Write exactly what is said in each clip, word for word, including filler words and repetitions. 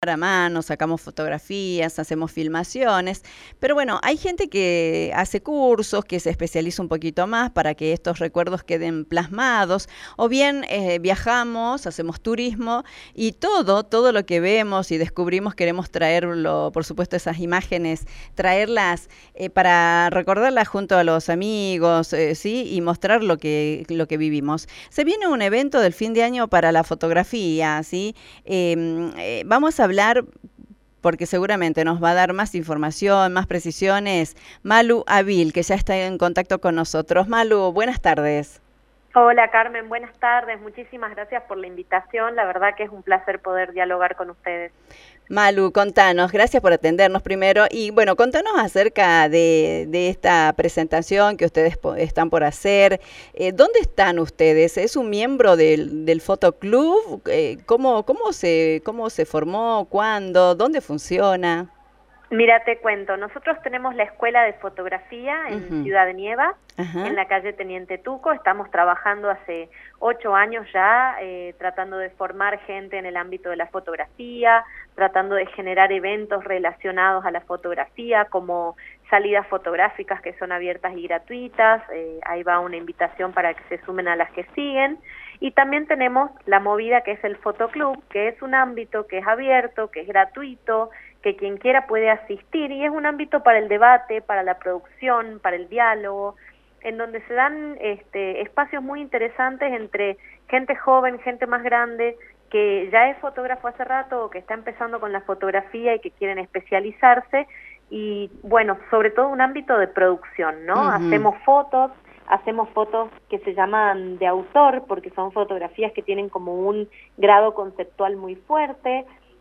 a mano, sacamos fotografías, hacemos filmaciones, pero bueno, hay gente que hace cursos, que se especializa un poquito más para que estos recuerdos queden plasmados, o bien eh, viajamos, hacemos turismo y todo, todo lo que vemos y descubrimos queremos traerlo, por supuesto esas imágenes, traerlas eh, para recordarlas junto a los amigos, eh, ¿sí? Y mostrar lo que, lo que vivimos. Se viene un evento del fin de año para la fotografía, ¿sí? Eh, eh, vamos a hablar, porque seguramente nos va a dar más información, más precisiones, Malu Avil, que ya está en contacto con nosotros. Malu, buenas tardes. Hola Carmen, buenas tardes, muchísimas gracias por la invitación, la verdad que es un placer poder dialogar con ustedes. Malu, contanos, gracias por atendernos primero y bueno, contanos acerca de, de esta presentación que ustedes po están por hacer. Eh, ¿Dónde están ustedes? ¿Es un miembro del, del Fotoclub? Eh, ¿cómo, cómo, se, ¿Cómo se formó? ¿Cuándo? ¿Dónde funciona? Mira, te cuento, nosotros tenemos la Escuela de Fotografía en Uh-huh. Ciudad de Nieva, Ajá. en la calle Teniente Tuco. Estamos trabajando hace ocho años ya, eh, tratando de formar gente en el ámbito de la fotografía, tratando de generar eventos relacionados a la fotografía, como salidas fotográficas que son abiertas y gratuitas. Eh, ahí va una invitación para que se sumen a las que siguen. Y también tenemos la movida que es el Fotoclub, que es un ámbito que es abierto, que es gratuito, que quien quiera puede asistir, y es un ámbito para el debate, para la producción, para el diálogo, en donde se dan este, espacios muy interesantes entre gente joven, gente más grande, que ya es fotógrafo hace rato o que está empezando con la fotografía y que quieren especializarse, y bueno, sobre todo un ámbito de producción, ¿no? Uh-huh. Hacemos fotos, hacemos fotos que se llaman de autor, porque son fotografías que tienen como un grado conceptual muy fuerte,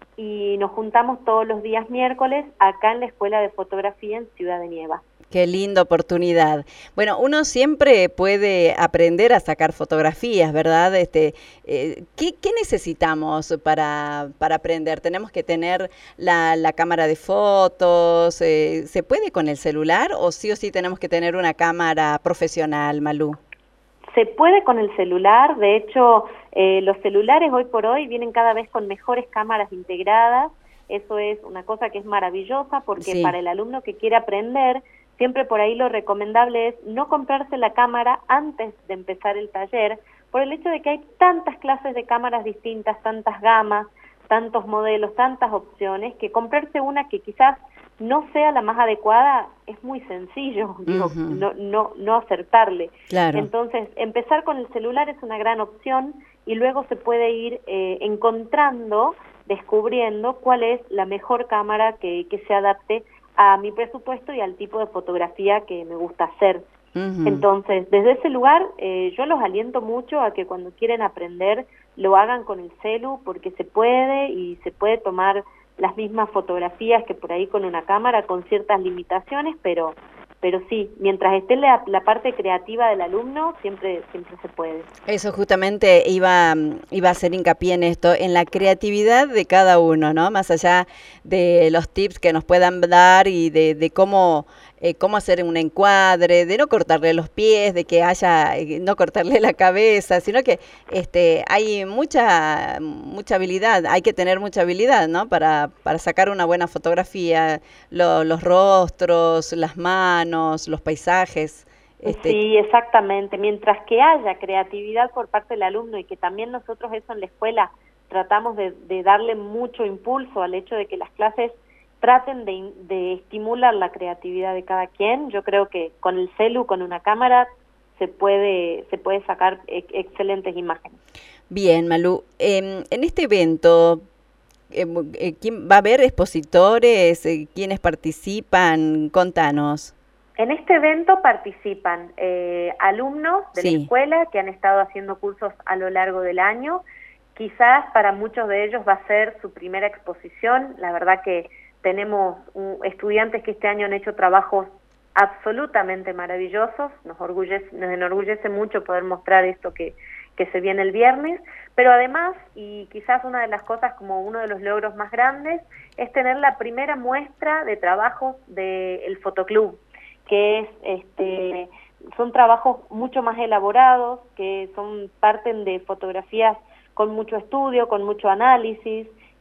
y nos juntamos todos los días miércoles acá en la Escuela de Fotografía en Ciudad de Nieva. Qué linda oportunidad. Bueno, uno siempre puede aprender a sacar fotografías, ¿verdad? Este, eh, ¿qué, ¿Qué necesitamos para, para aprender? ¿Tenemos que tener la, la cámara de fotos? Eh, ¿Se puede con el celular o sí o sí tenemos que tener una cámara profesional, Malú? Se puede con el celular, de hecho eh, los celulares hoy por hoy vienen cada vez con mejores cámaras integradas. Eso es una cosa que es maravillosa, porque sí, para el alumno que quiere aprender, siempre por ahí lo recomendable es no comprarse la cámara antes de empezar el taller, por el hecho de que hay tantas clases de cámaras distintas, tantas gamas, tantos modelos, tantas opciones, que comprarse una que quizás no sea la más adecuada es muy sencillo, digo, uh-huh. no, no, no acertarle. Claro. Entonces, empezar con el celular es una gran opción, y luego se puede ir eh, encontrando, descubriendo cuál es la mejor cámara que, que se adapte a mi presupuesto y al tipo de fotografía que me gusta hacer. Uh-huh. Entonces, desde ese lugar, eh, yo los aliento mucho a que cuando quieren aprender lo hagan con el celu, porque se puede, y se puede tomar las mismas fotografías que por ahí con una cámara, con ciertas limitaciones, pero pero sí, mientras esté la, la parte creativa del alumno, siempre siempre se puede. Eso justamente iba, iba a hacer hincapié en esto, en la creatividad de cada uno, ¿no? Más allá de los tips que nos puedan dar y de, de cómo, eh, cómo hacer un encuadre, de no cortarle los pies, de que haya, eh, no cortarle la cabeza, sino que este, hay mucha, mucha habilidad, hay que tener mucha habilidad, ¿no? Para, para sacar una buena fotografía, lo, los rostros, las manos, los paisajes. Este... Sí, exactamente. Mientras que haya creatividad por parte del alumno, y que también nosotros eso en la escuela tratamos de, de darle mucho impulso al hecho de que las clases traten de, de estimular la creatividad de cada quien, yo creo que con el celu, con una cámara, se puede, se puede sacar ex excelentes imágenes. Bien, Malú. Eh, en este evento, eh, ¿quién va a haber expositores? Eh, ¿Quiénes participan? Contanos. En este evento participan eh, alumnos de sí. la escuela que han estado haciendo cursos a lo largo del año. Quizás para muchos de ellos va a ser su primera exposición. La verdad que tenemos un, estudiantes que este año han hecho trabajos absolutamente maravillosos. Nos orgullece, nos enorgullece mucho poder mostrar esto que, que se viene el viernes. Pero además, y quizás una de las cosas como uno de los logros más grandes, es tener la primera muestra de trabajos del Fotoclub, que es este son trabajos mucho más elaborados, que son parten de fotografías con mucho estudio, con mucho análisis,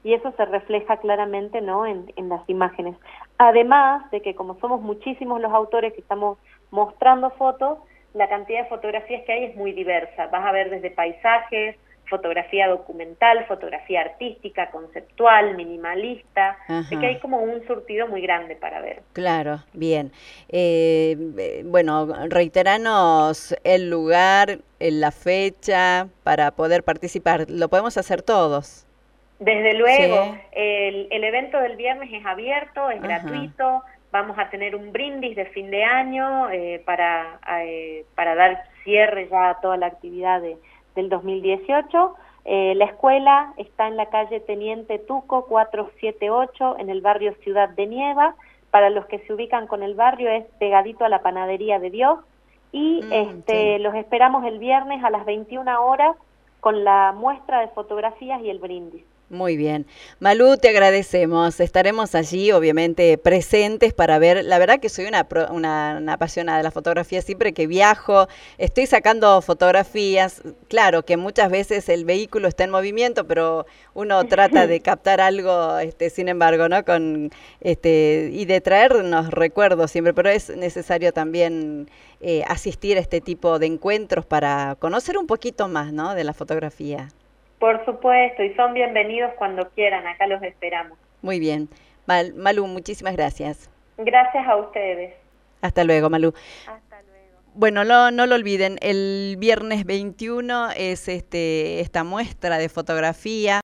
y eso se refleja claramente, ¿no?, en, en las imágenes. Además de que como somos muchísimos los autores que estamos mostrando fotos, la cantidad de fotografías que hay es muy diversa. Vas a ver desde paisajes, fotografía documental, fotografía artística, conceptual, minimalista, de que hay como un surtido muy grande para ver. Claro, bien. Eh, bueno, reiteranos el lugar, la fecha para poder participar. ¿Lo podemos hacer todos? Desde luego, Sí. el, el evento del viernes es abierto, es Ajá. gratuito, vamos a tener un brindis de fin de año eh, para, eh, para dar cierre ya a toda la actividad de, del dos mil dieciocho. Eh, la escuela está en la calle Teniente Tuco cuatrocientos setenta y ocho en el barrio Ciudad de Nieva. Para los que se ubican con el barrio es pegadito a la Panadería de Dios y Mm, este, sí. los esperamos el viernes a las veintiuna horas con la muestra de fotografías y el brindis. Muy bien. Malú, te agradecemos. Estaremos allí, obviamente, presentes para ver. La verdad que soy una, pro- una, una apasionada de la fotografía. Siempre que viajo, estoy sacando fotografías. Claro que muchas veces el vehículo está en movimiento, pero uno trata de captar algo, este, sin embargo, ¿no? Con, este, y de traernos recuerdos siempre. Pero es necesario también eh, asistir a este tipo de encuentros para conocer un poquito más, ¿no?, de la fotografía. Por supuesto, y son bienvenidos cuando quieran, acá los esperamos. Muy bien. Mal, Malú, muchísimas gracias. Gracias a ustedes. Hasta luego, Malú. Hasta luego. Bueno, no, no lo olviden, el viernes veintiuno es este, esta muestra de fotografía.